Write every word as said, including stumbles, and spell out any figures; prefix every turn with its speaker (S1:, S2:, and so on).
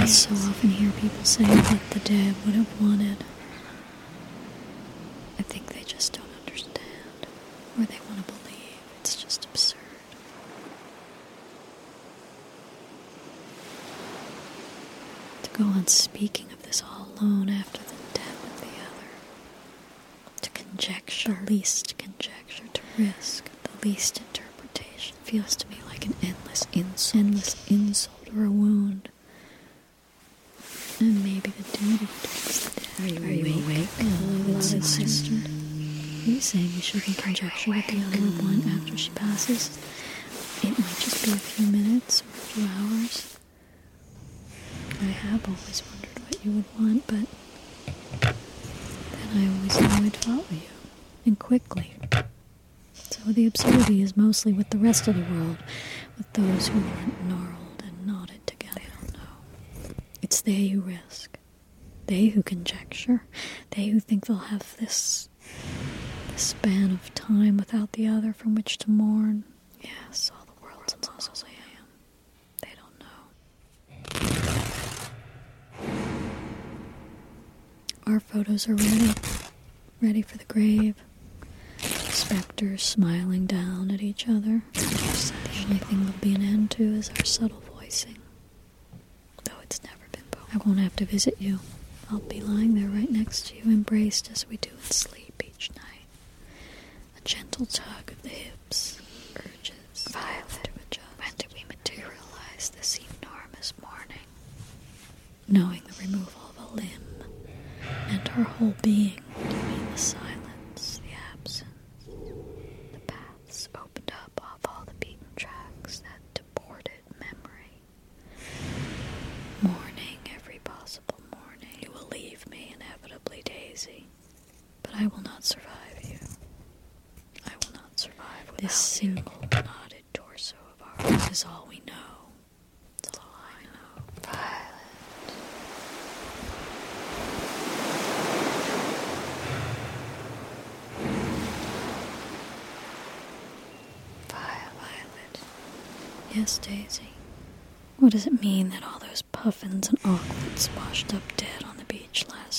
S1: so often hear people say what the dead would have wanted. I think they just don't understand, or they want to believe it's just absurd. To go on speaking of this all alone after the death of the other. To conjecture, the least conjecture, to risk, the least interpretation, feels to me like an endless insult, endless insult or a wound. And maybe the duty towards the dead. Are you, Are you awake, awake? Hello, beloved sister. Are you saying we shouldn't conjecture what the other would want after she passes? It might just be a few minutes or a few hours. I have always wondered what you would want, but then I always knew I'd follow you, and quickly. So the absurdity is mostly with the rest of the world, with those who aren't gnarled and knotted together. They don't know. It's they who risk, they who conjecture, they who think they'll have this, this span of time without the other from which to mourn. Yes, all the world's a mausoleum. They don't know. Our photos are ready, ready for the grave. Specters smiling down at each other. The only thing there'll be an end to is our subtle voicing. Though it's never been both. I won't have to visit you. I'll be lying there right next to you, embraced as we do in sleep each night. A gentle tug of the hips urges Violet to adjust. When do we materialize this enormous mourning? Knowing the removal of a limb and our whole being. Do you mean the silence, the absence? The paths opened up off all the beaten tracks, that deported memory. Mourning, every possible mourning. You will leave me, inevitably, Daisy. But I will not survive you. I will not survive without this single knotted torso of ours is all we know. It's all I know. Violet. Violet. Yes, Daisy. What does it mean that all those puffins and auklets washed up dead on the beach last